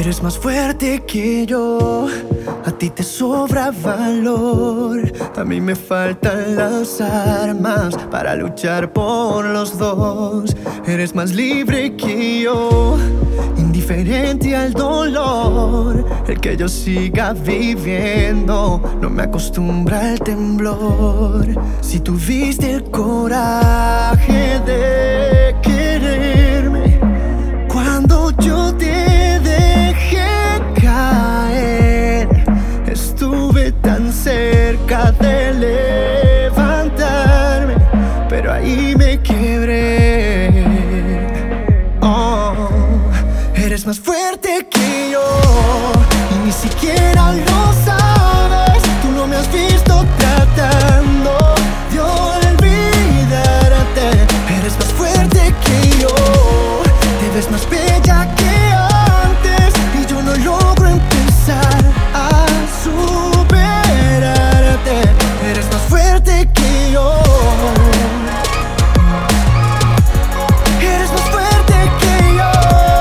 Eres más fuerte que yo, a ti te sobra valor. A mí me faltan las armas para luchar por los dos. Eres más libre que yo, indiferente al dolor. El que yo siga viviendo no me acostumbra al temblor. Si tuviste el coraje de quererme cuando yo te dejé caer, estuve tan cerca de levantarme, pero ahí me quebré. Oh, eres más fuerte que yo y ni siquiera lo sabes. Tú no me has visto tratando de olvidarte. Eres más fuerte que yo, te ves más bella que antes y yo no logro empezar a superarte. Eres más fuerte que yo. Eres más fuerte que yo.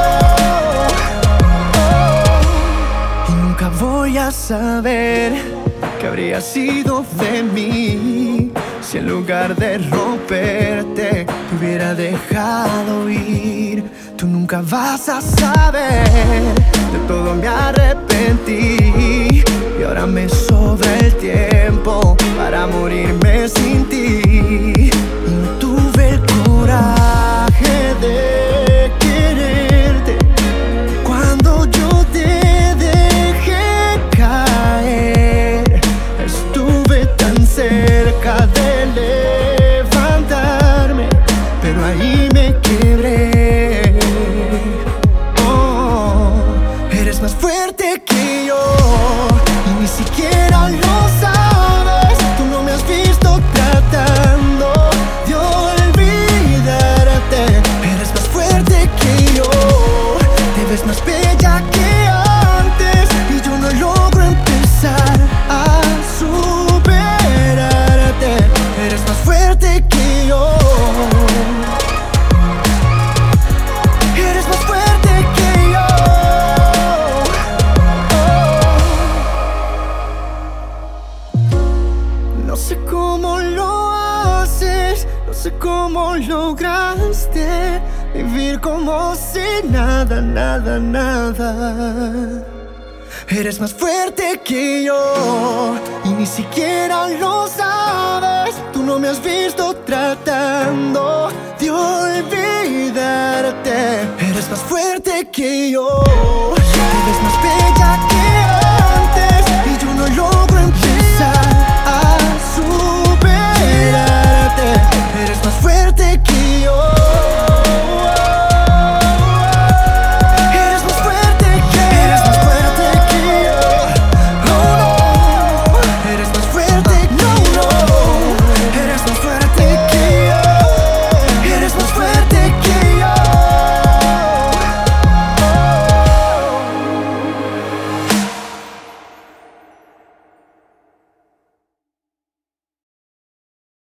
Y nunca voy a saber qué habría sido de mí si en lugar de romperte te hubiera dejado ir. Tú nunca vas a saber, de todo me arrepentí y ahora me sobra el tiempo para morirme sin ti. Y no tuve el coraje de quererte cuando yo te dejé caer. Estuve tan cerca de levantarme, pero ahí me quebré. Eres más fuerte que yo y ni siquiera lo sabes. Tú no me has visto tratando de olvidarte. Eres más fuerte que yo, te ves más bella que antes y yo no logro empezar a superarte. Eres más fuerte que yo. Eres más fuerte que yo. No sé cómo lo haces, no sé cómo lograste vivir como si nada, nada, nada. Eres más fuerte que yo y ni siquiera lo sabes. Tú no me has visto tratando de olvidarte. Eres más fuerte que yo.